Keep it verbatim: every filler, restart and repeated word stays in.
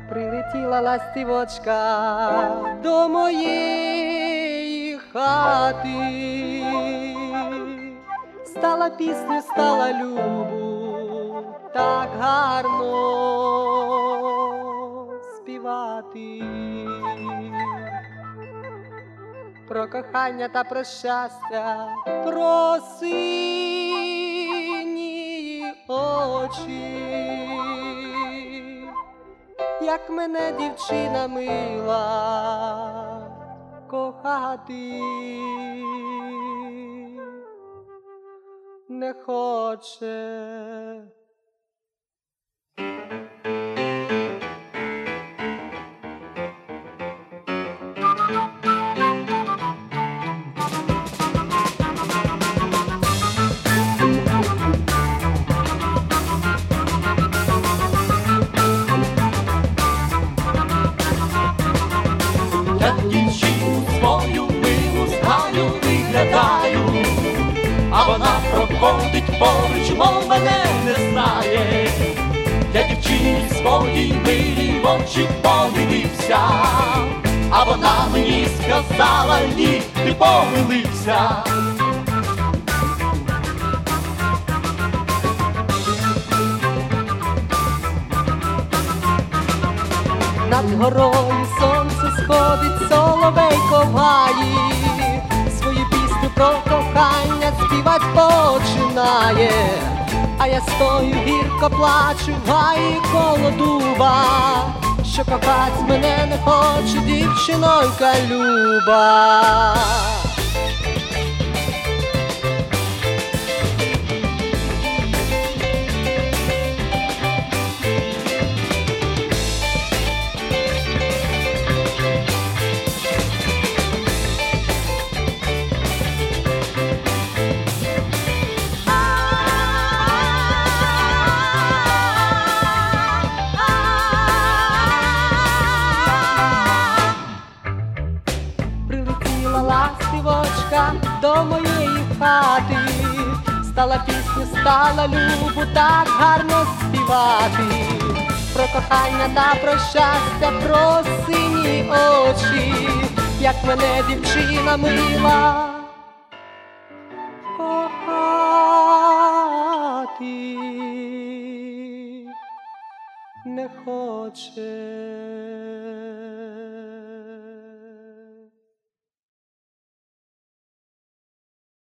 Прилетіла ластівочка до моєї хати, стала пісню, стала любу так гарно співати. Про кохання та про щастя, про сині очі, як мене дівчина мила кохати не хоче. Я дівчину свою милу знаю, виглядаю, а вона проходить поруч, мов мене не знає. Я дівчині своїй милій в очі подивився, а вона мені сказала: ні, ти помилився. Над горою сонце сходить, соловейко в гаї, свою пісню про кохання співать починає. А я стою, гірко плачу в гаї коло дуба, що кохать мене не хоче дівчинонька люба. Прилетіла ластівочка до моєї хати, стала пісню, стала любу так гарно співати. Про кохання та про щастя, про сині очі, як мене дівчина мила кохати не хоче.